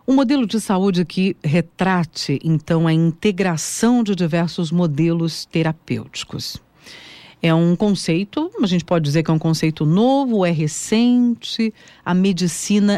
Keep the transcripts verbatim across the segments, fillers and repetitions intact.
Um modelo de saúde que retrate, então, a integração de diversos modelos terapêuticos. É um conceito, a gente pode dizer que é um conceito novo, é recente, a medicina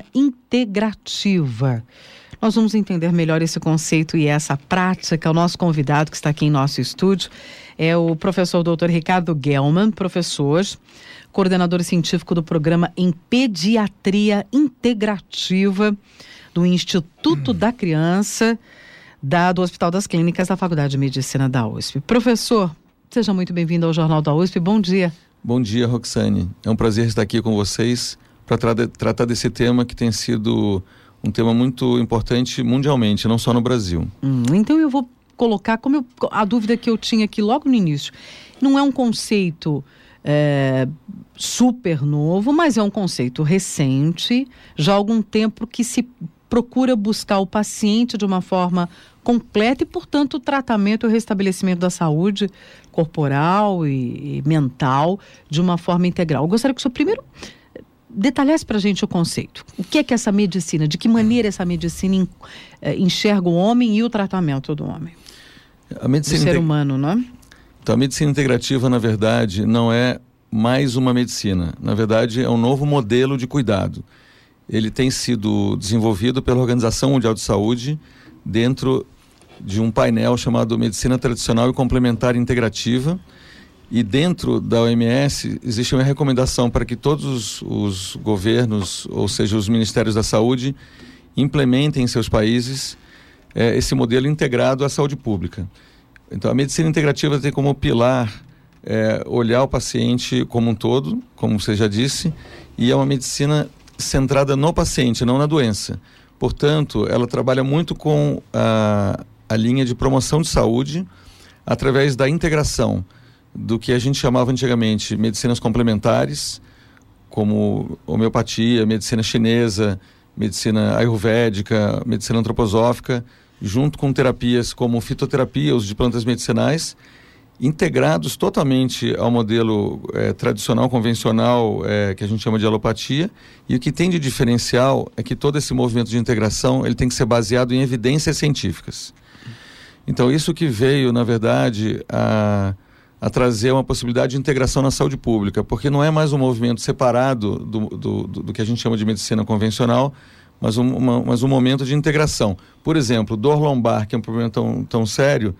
integrativa. Nós vamos entender melhor esse conceito e essa prática. O nosso convidado que está aqui em nosso estúdio é o professor doutor Ricardo Gelman, professor, coordenador científico do programa em Pediatria Integrativa do Instituto da Criança, da, do Hospital das Clínicas da Faculdade de Medicina da U S P. Professor, seja muito bem-vindo ao Jornal da U S P. Bom dia. Bom dia, Roxane. É um prazer estar aqui com vocês para tra- tratar desse tema que tem sido um tema muito importante mundialmente, não só no Brasil. Hum, então eu vou colocar como eu, a dúvida que eu tinha aqui logo no início. Não é um conceito é, super novo, mas é um conceito recente, já há algum tempo que se procura buscar o paciente de uma forma completa e, portanto, o tratamento e o restabelecimento da saúde corporal e, e mental de uma forma integral. Eu gostaria que o senhor primeiro detalhasse para a gente o conceito. O que é que essa medicina, de que maneira essa medicina enxerga o homem e o tratamento do homem? A medicina do ser integ... humano, não é? Então, a medicina integrativa, na verdade, não é mais uma medicina. Na verdade, é um novo modelo de cuidado. Ele tem sido desenvolvido pela Organização Mundial de Saúde dentro de um painel chamado Medicina Tradicional e Complementar Integrativa. E dentro da O M S existe uma recomendação para que todos os, os governos, ou seja, os ministérios da saúde, implementem em seus países eh, esse modelo integrado à saúde pública. Então, a medicina integrativa tem como pilar eh, olhar o paciente como um todo, como você já disse, e é uma medicina centrada no paciente, não na doença. Portanto, ela trabalha muito com a, a linha de promoção de saúde através da integração do que a gente chamava antigamente medicinas complementares, como homeopatia, medicina chinesa, medicina ayurvédica, medicina antroposófica, junto com terapias como fitoterapia, uso de plantas medicinais, integrados totalmente ao modelo eh, tradicional, convencional, eh, que a gente chama de alopatia. E o que tem de diferencial é que todo esse movimento de integração ele tem que ser baseado em evidências científicas. Então, isso que veio, na verdade, a... a trazer uma possibilidade de integração na saúde pública, porque não é mais um movimento separado do, do, do, do que a gente chama de medicina convencional, mas um, uma, mas um momento de integração. Por exemplo, dor lombar, que é um problema tão, tão sério,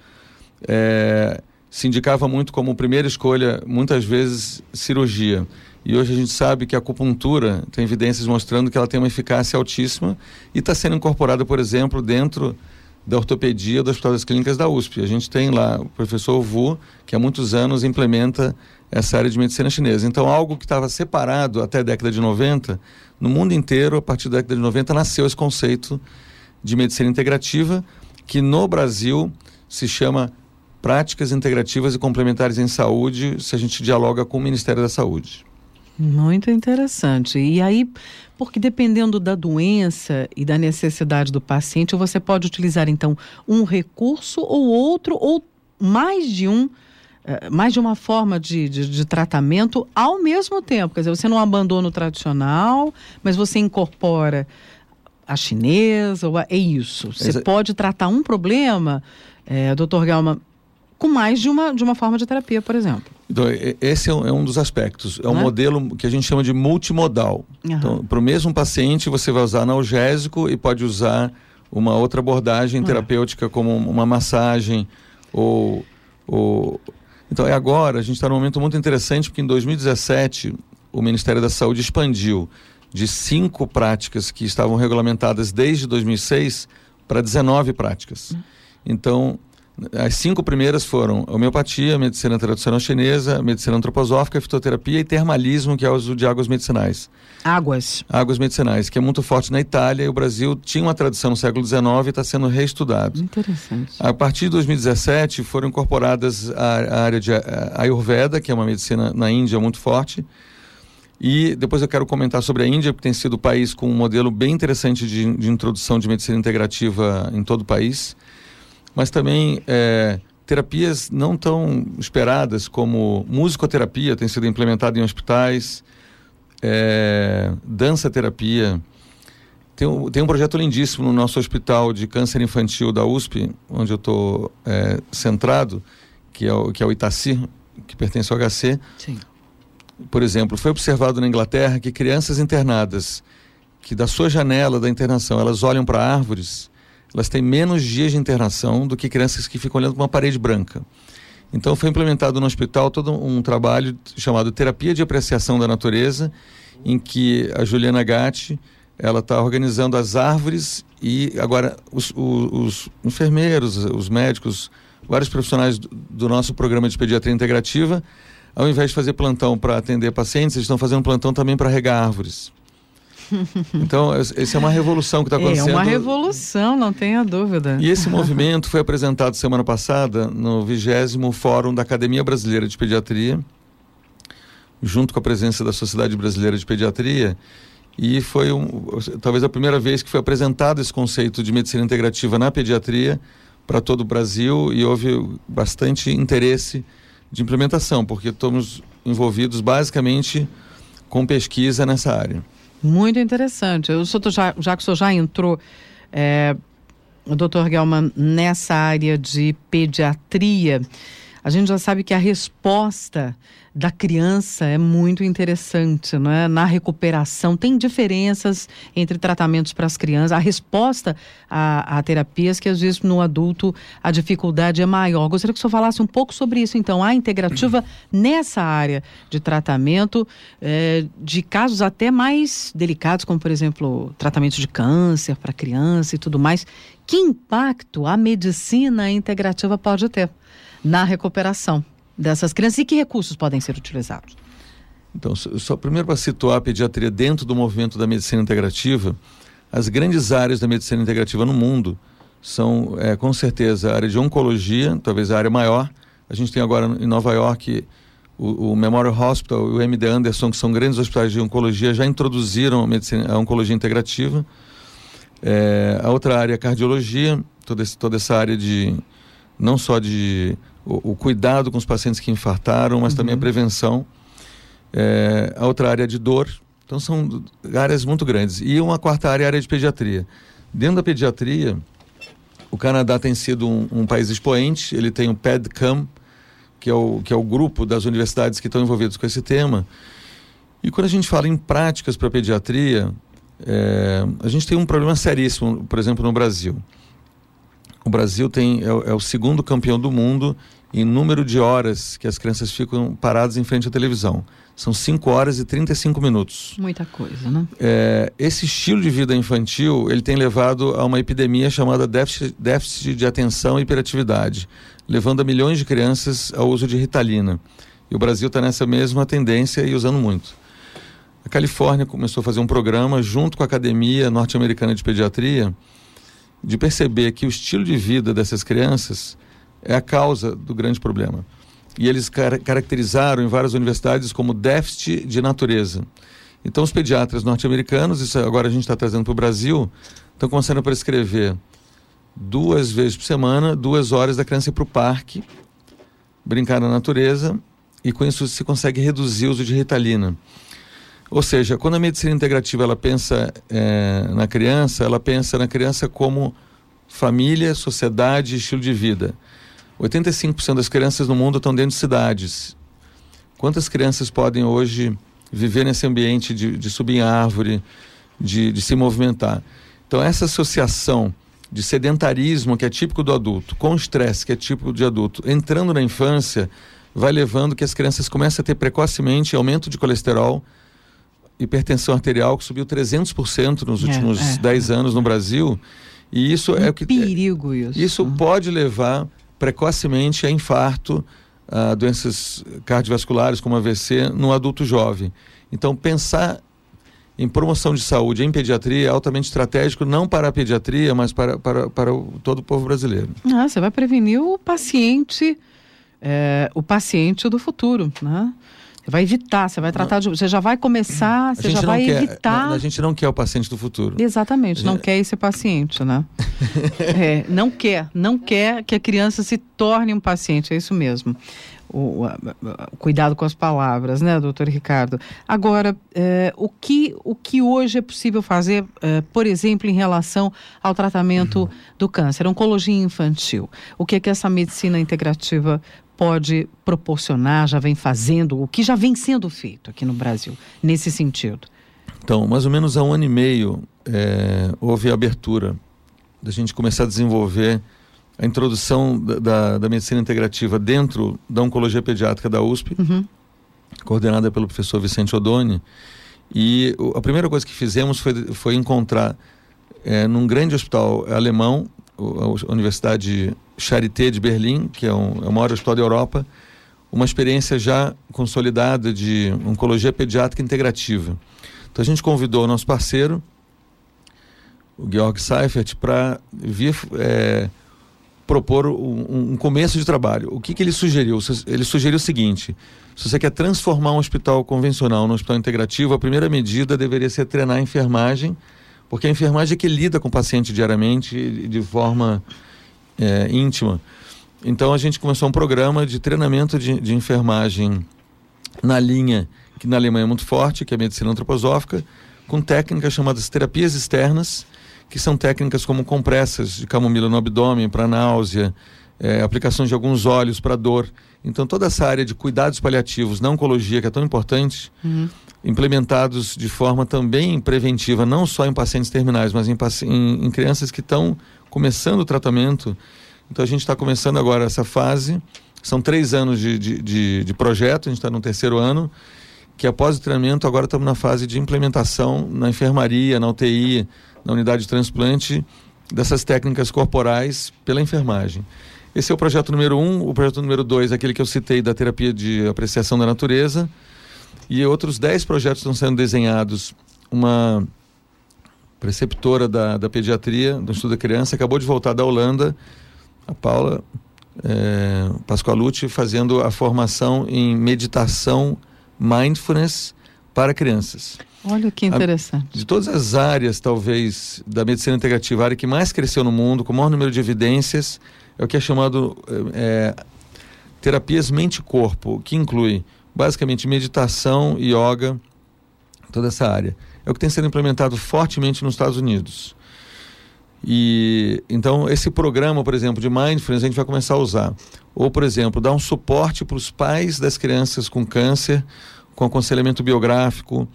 é, se indicava muito como primeira escolha, muitas vezes, cirurgia. E hoje a gente sabe que a acupuntura tem evidências mostrando que ela tem uma eficácia altíssima e está sendo incorporada, por exemplo, dentro da ortopedia do Hospital das Clínicas da U S P. A gente tem lá o professor Wu, que há muitos anos implementa essa área de medicina chinesa. Então, algo que estava separado até a década de noventa, no mundo inteiro, a partir da década de noventa, nasceu esse conceito de medicina integrativa, que no Brasil se chama Práticas Integrativas e Complementares em Saúde, se a gente dialoga com o Ministério da Saúde. Muito interessante. E aí, porque dependendo da doença e da necessidade do paciente, você pode utilizar, então, um recurso ou outro, ou mais de um, uh, mais de uma forma de, de, de tratamento ao mesmo tempo. Quer dizer, você não abandona o tradicional, mas você incorpora a chinesa, ou a, é isso. Você Exa- pode tratar um problema, é, doutor Gelman, com mais de uma, de uma forma de terapia, por exemplo. Então, esse é um, é um dos aspectos. É um Né? modelo que a gente chama de multimodal. Uhum. Então, para o mesmo paciente, você vai usar analgésico e pode usar uma outra abordagem Uhum. terapêutica, como uma massagem. Ou, ou... Então, é agora, a gente está num momento muito interessante, porque em dois mil e dezessete, o Ministério da Saúde expandiu de cinco práticas que estavam regulamentadas desde dois mil e seis para dezenove práticas. Uhum. Então, as cinco primeiras foram homeopatia, medicina tradicional chinesa, medicina antroposófica, fitoterapia e termalismo, que é o uso de águas medicinais. Águas. Águas medicinais, que é muito forte na Itália, e o Brasil tinha uma tradição no século dezenove e está sendo reestudado. Interessante. A partir de dois mil e dezessete foram incorporadas a, a área de a, a Ayurveda, que é uma medicina na Índia muito forte. E depois eu quero comentar sobre a Índia, porque tem sido o país com um modelo bem interessante de, de introdução de medicina integrativa em todo o país. Mas também é, terapias não tão esperadas, como musicoterapia, tem sido implementada em hospitais, é, dança-terapia, Tem um, tem um projeto lindíssimo no nosso hospital de câncer infantil da U S P, onde eu estou é, centrado, que é, o, que é o Itaci, que pertence ao H C. Sim. Por exemplo, foi observado na Inglaterra que crianças internadas, que da sua janela da internação, elas olham para árvores, elas têm menos dias de internação do que crianças que ficam olhando para uma parede branca. Então foi implementado no hospital todo um trabalho chamado Terapia de Apreciação da Natureza, em que a Juliana Gatti, ela está organizando as árvores e agora os, os, os enfermeiros, os médicos, vários profissionais do, do nosso programa de pediatria integrativa, ao invés de fazer plantão para atender pacientes, eles estão fazendo plantão também para regar árvores. Então, essa é uma revolução que está acontecendo. É uma revolução, não tenha dúvida. E esse movimento foi apresentado semana passada no vigésimo Fórum da Academia Brasileira de Pediatria, junto com a presença da Sociedade Brasileira de Pediatria, e foi um, talvez a primeira vez que foi apresentado esse conceito de medicina integrativa na pediatria para todo o Brasil, e houve bastante interesse de implementação, porque estamos envolvidos basicamente com pesquisa nessa área. Muito interessante. Eu, já, já que o senhor já entrou, é, o doutor Gelman, nessa área de pediatria, a gente já sabe que a resposta da criança é muito interessante, não é? Na recuperação, tem diferenças entre tratamentos para as crianças. A resposta a, a terapias que, às vezes, no adulto, a dificuldade é maior. Gostaria que o senhor falasse um pouco sobre isso, então, a integrativa nessa área de tratamento, é, de casos até mais delicados, como, por exemplo, tratamento de câncer para criança e tudo mais. Que impacto a medicina integrativa pode ter na recuperação dessas crianças e que recursos podem ser utilizados? Então, só primeiro para situar a pediatria dentro do movimento da medicina integrativa, as grandes áreas da medicina integrativa no mundo são, é, com certeza, a área de oncologia, talvez a área maior. A gente tem agora em Nova York o, o Memorial Hospital e o M D Anderson, que são grandes hospitais de oncologia, já introduziram a, medicina, a oncologia integrativa. É, a outra área é a cardiologia, toda, esse, toda essa área de, não só de o, o cuidado com os pacientes que infartaram, mas uhum. também a prevenção. É, a outra área é de dor. Então são áreas muito grandes. E uma quarta área é a área de pediatria. Dentro da pediatria, o Canadá tem sido um, um país expoente. Ele tem o PEDCAM, que é o, que é o grupo das universidades que estão envolvidas com esse tema. E quando a gente fala em práticas para pediatria, é, a gente tem um problema seríssimo, por exemplo, no Brasil. O Brasil tem, é, é o segundo campeão do mundo em número de horas que as crianças ficam paradas em frente à televisão. São cinco horas e trinta e cinco minutos. Muita coisa, né? É, esse estilo de vida infantil, ele tem levado a uma epidemia chamada déficit, déficit de atenção e hiperatividade, levando a milhões de crianças ao uso de Ritalina. E o Brasil está nessa mesma tendência e usando muito. A Califórnia começou a fazer um programa junto com a Academia Norte-Americana de Pediatria, de perceber que o estilo de vida dessas crianças é a causa do grande problema. E eles car- caracterizaram em várias universidades como déficit de natureza. Então os pediatras norte-americanos, isso agora a gente está trazendo para o Brasil, estão começando a prescrever duas vezes por semana, duas horas da criança ir para o parque, brincar na natureza, e com isso se consegue reduzir o uso de Ritalina. Ou seja, quando a medicina integrativa ela pensa é, na criança, ela pensa na criança como família, sociedade e estilo de vida. oitenta e cinco por cento das crianças no mundo estão dentro de cidades. Quantas crianças podem hoje viver nesse ambiente de, de subir em árvore, de, de se movimentar? Então essa associação de sedentarismo, que é típico do adulto, com estresse, que é típico de adulto, entrando na infância, vai levando que as crianças comecem a ter precocemente aumento de colesterol, hipertensão arterial, que subiu trezentos por cento nos últimos é, é, dez anos no Brasil. E isso um é o que... perigo isso. Isso uhum. pode levar precocemente a infarto, a doenças cardiovasculares como A V C no adulto jovem. Então pensar em promoção de saúde em pediatria é altamente estratégico, não para a pediatria, mas para, para, para o, todo o povo brasileiro. Ah, você vai prevenir o paciente, é, o paciente do futuro, né? Você vai evitar, você vai tratar de... Você já vai começar, você já vai quer, evitar... A, a gente não quer o paciente do futuro. Exatamente, não é. quer esse paciente, né? é, não quer, não quer que a criança se torne um paciente, é isso mesmo. o, a, a, o cuidado com as palavras, né, doutor Ricardo? Agora, é, o, que, o que hoje é possível fazer, é, por exemplo, em relação ao tratamento uhum. do câncer, oncologia infantil? O que é que essa medicina integrativa pode proporcionar, já vem fazendo, o que já vem sendo feito aqui no Brasil, nesse sentido? Então, mais ou menos há um ano e meio, é, houve a abertura da gente começar a desenvolver a introdução da, da, da medicina integrativa dentro da oncologia pediátrica da U S P, uhum. coordenada pelo professor Vicente Odoni. E o, a primeira coisa que fizemos foi, foi encontrar é, num grande hospital alemão, a Universidade Charité de Berlim, que é, um, é o maior hospital da Europa, uma experiência já consolidada de oncologia pediátrica integrativa. Então a gente convidou o nosso parceiro, o Georg Seifert, para vir é, propor um, um começo de trabalho. O que, que ele sugeriu? Ele sugeriu o seguinte: se você quer transformar um hospital convencional num hospital integrativo, a primeira medida deveria ser treinar a enfermagem, porque a enfermagem é que lida com o paciente diariamente de forma é, íntima. Então a gente começou um programa de treinamento de, de enfermagem na linha, que na Alemanha é muito forte, que é a medicina antroposófica, com técnicas chamadas terapias externas, que são técnicas como compressas de camomila no abdômen para náusea, é, aplicações de alguns óleos para dor. Então toda essa área de cuidados paliativos na oncologia, que é tão importante, uhum. implementados de forma também preventiva, não só em pacientes terminais, mas em, em, em crianças que estão começando o tratamento. Então a gente está começando agora essa fase, são três anos de, de, de, de projeto, a gente está no terceiro ano, que após o treinamento agora estamos na fase de implementação na enfermaria, na U T I, na unidade de transplante, dessas técnicas corporais pela enfermagem. Esse é o projeto número um. O projeto número dois é aquele que eu citei da terapia de apreciação da natureza, e outros dez projetos estão sendo desenhados. Uma preceptora da, da pediatria, do Estudo da Criança, acabou de voltar da Holanda, a Paula é, Pascoalucci, fazendo a formação em meditação mindfulness para crianças. Olha que interessante. A, de todas as áreas, talvez, da medicina integrativa, a área que mais cresceu no mundo, com o maior número de evidências, é o que é chamado é, terapias mente-corpo, que inclui basicamente meditação, yoga, toda essa área. É o que tem sido implementado fortemente nos Estados Unidos. E então esse programa, por exemplo, de mindfulness, a gente vai começar a usar. Ou, por exemplo, dar um suporte para os pais das crianças com câncer, com aconselhamento biográfico,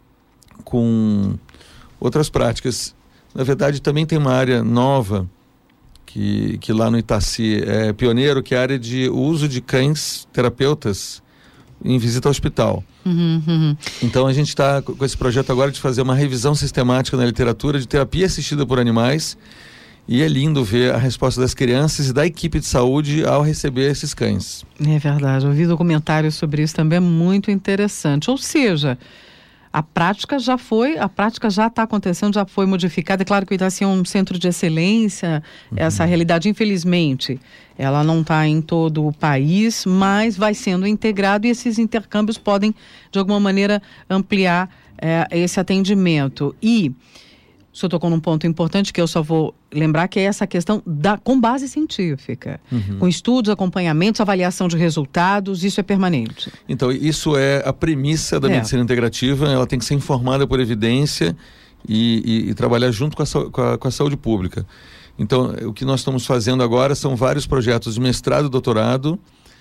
com outras práticas. Na verdade, também tem uma área nova que, que lá no Itaci é pioneiro, que é a área de uso de cães terapeutas em visita ao hospital. Uhum, uhum. Então a gente está com esse projeto agora de fazer uma revisão sistemática na literatura de terapia assistida por animais, e é lindo ver a resposta das crianças e da equipe de saúde ao receber esses cães. É verdade, eu vi documentários sobre isso também, é muito interessante. Ou seja, a prática já foi, a prática já está acontecendo, já foi modificada. É claro que o Itaci é um centro de excelência, uhum. Essa realidade, infelizmente, ela não está em todo o país, mas vai sendo integrado, e esses intercâmbios podem, de alguma maneira, ampliar é, esse atendimento. E o senhor tocou num ponto importante que eu só vou lembrar, que é essa questão da, com base científica, uhum. com estudos, acompanhamentos, avaliação de resultados, isso é permanente. Então, isso é a premissa da é. medicina integrativa, ela tem que ser informada por evidência e, e, e trabalhar junto com a, com, a, com a saúde pública. Então, o que nós estamos fazendo agora são vários projetos de mestrado e doutorado,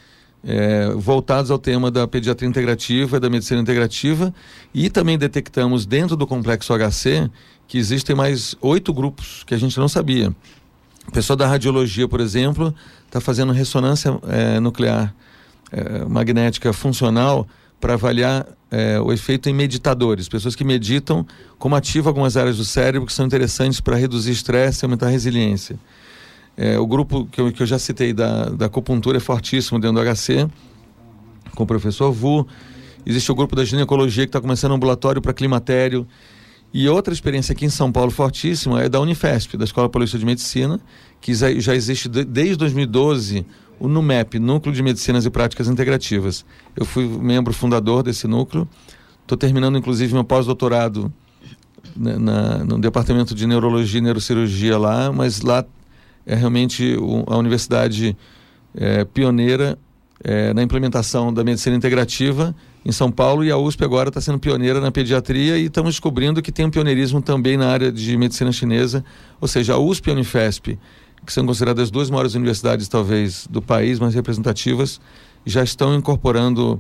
É, voltados ao tema da pediatria integrativa e da medicina integrativa, e também detectamos dentro do complexo H C que existem mais oito grupos que a gente não sabia. O pessoal da radiologia, por exemplo, está fazendo ressonância é, nuclear é, magnética funcional para avaliar é, o efeito em meditadores, pessoas que meditam, como ativa algumas áreas do cérebro que são interessantes para reduzir estresse e aumentar a resiliência. É, o grupo que eu, que eu já citei da, da acupuntura é fortíssimo dentro do H C, com o professor Vu. Existe o grupo da ginecologia, que está começando um ambulatório para climatério. E outra experiência aqui em São Paulo fortíssima é da Unifesp, da Escola Paulista de Medicina, que já, já existe de, desde dois mil e doze o NUMEP, Núcleo de Medicinas e Práticas Integrativas. Eu fui membro fundador desse núcleo, estou terminando inclusive meu pós-doutorado na, na, no Departamento de Neurologia e Neurocirurgia lá, mas lá é realmente a universidade é, pioneira é, na implementação da medicina integrativa em São Paulo, e a U S P agora está sendo pioneira na pediatria, e estamos descobrindo que tem um pioneirismo também na área de medicina chinesa, ou seja, a U S P e a Unifesp, que são consideradas as duas maiores universidades talvez do país, mais representativas, já estão incorporando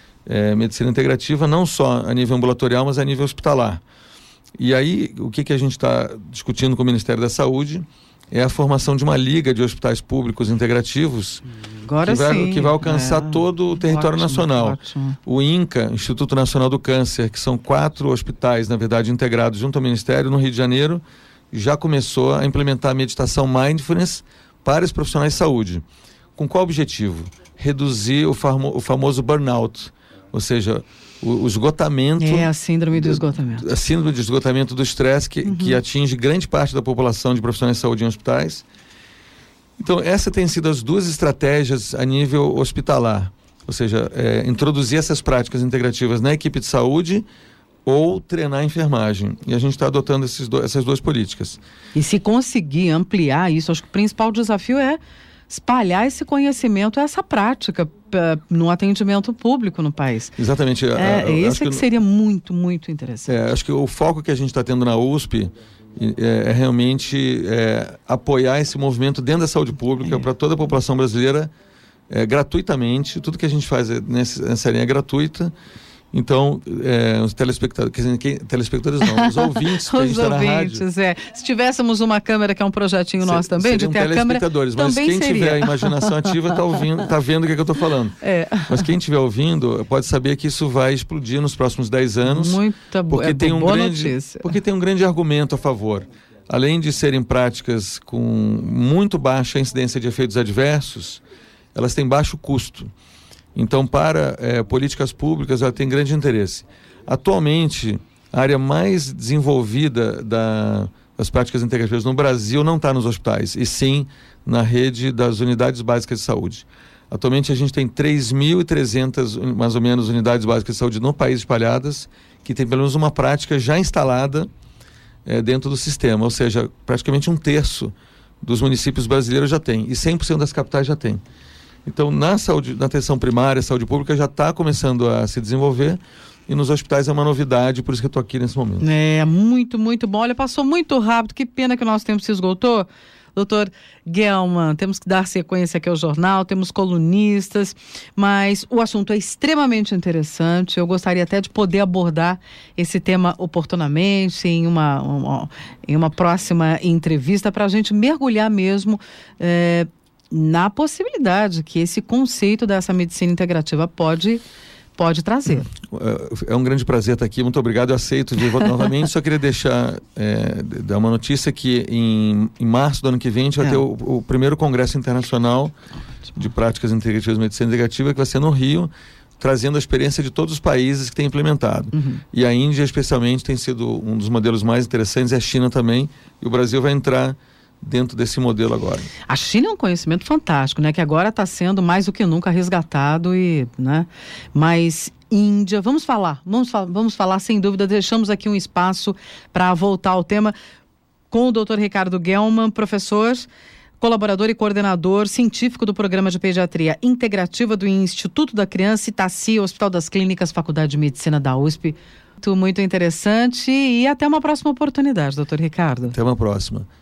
é, medicina integrativa não só a nível ambulatorial, mas a nível hospitalar. E aí, o que, que a gente está discutindo com o Ministério da Saúde é a formação de uma liga de hospitais públicos integrativos Agora que, vai, sim, que vai alcançar é, todo o território ótimo, nacional. Ótimo. O INCA, Instituto Nacional do Câncer, que são quatro hospitais, na verdade, integrados junto ao Ministério, no Rio de Janeiro, já começou a implementar a meditação Mindfulness para os profissionais de saúde. Com qual objetivo? Reduzir o, famo, o famoso burnout, ou seja, o, o esgotamento... É a síndrome do esgotamento. A síndrome de esgotamento do estresse que, uhum. que atinge grande parte da população de profissionais de saúde em hospitais. Então, essa tem sido as duas estratégias a nível hospitalar, ou seja, é, introduzir essas práticas integrativas na equipe de saúde ou treinar a enfermagem. E a gente está adotando esses do, essas duas políticas. E se conseguir ampliar isso, acho que o principal desafio é espalhar esse conhecimento, essa prática uh, no atendimento público no país. Exatamente. É, eu, eu esse é que, que seria muito, muito interessante. É, acho que o foco que a gente está tendo na U S P é, é realmente é, apoiar esse movimento dentro da saúde pública, é. para toda a população brasileira, é, gratuitamente. Tudo que a gente faz nessa, nessa linha é gratuita. Então, é, os telespectadores, quer dizer, quem, telespectadores não, os ouvintes que a gente está na rádio. É. Se tivéssemos uma câmera, que é um projetinho nosso também, de ter a câmera, mas também quem seria. tiver a imaginação ativa está ouvindo, tá vendo o que, é que eu estou falando. É. Mas quem estiver ouvindo pode saber que isso vai explodir nos próximos dez anos. Muita boa, porque é tem um boa grande, notícia. Porque tem um grande argumento a favor. Além de serem práticas com muito baixa incidência de efeitos adversos, elas têm baixo custo. Então, para é, políticas públicas, ela tem grande interesse. Atualmente, a área mais desenvolvida da, das práticas integrativas no Brasil não está nos hospitais, e sim na rede das unidades básicas de saúde. Atualmente, a gente tem três mil e trezentas, mais ou menos, unidades básicas de saúde no país espalhadas, que tem pelo menos uma prática já instalada é, dentro do sistema, ou seja, praticamente um terço dos municípios brasileiros já tem, e cem por cento das capitais já tem. Então, na saúde, na atenção primária, saúde pública já está começando a se desenvolver, e nos hospitais é uma novidade, por isso que eu estou aqui nesse momento. É, muito, muito bom. Olha, passou muito rápido, que pena que o nosso tempo se esgotou. Doutor Gelman, temos que dar sequência aqui ao jornal, temos colunistas, mas o assunto é extremamente interessante. Eu gostaria até de poder abordar esse tema oportunamente em uma, uma, em uma próxima entrevista, para a gente mergulhar mesmo é, na possibilidade que esse conceito dessa medicina integrativa pode, pode trazer. É um grande prazer estar aqui, muito obrigado, eu aceito de volta novamente. Só queria deixar, é, dar uma notícia que em, em março do ano que vem a gente vai é. ter o, o primeiro congresso internacional de práticas integrativas de medicina integrativa, que vai ser no Rio, trazendo a experiência de todos os países que têm implementado. Uhum. E a Índia especialmente tem sido um dos modelos mais interessantes, e a China também, e o Brasil vai entrar dentro desse modelo agora. A China é um conhecimento fantástico, né? Que agora está sendo mais do que nunca resgatado, e, né? Mas Índia, vamos falar, vamos, vamos falar sem dúvida, deixamos aqui um espaço para voltar ao tema com o doutor Ricardo Gelman, professor, colaborador e coordenador científico do Programa de Pediatria Integrativa do Instituto da Criança Itaci, Hospital das Clínicas, Faculdade de Medicina da U S P. Muito, muito interessante, e até uma próxima oportunidade, doutor Ricardo. Até uma próxima.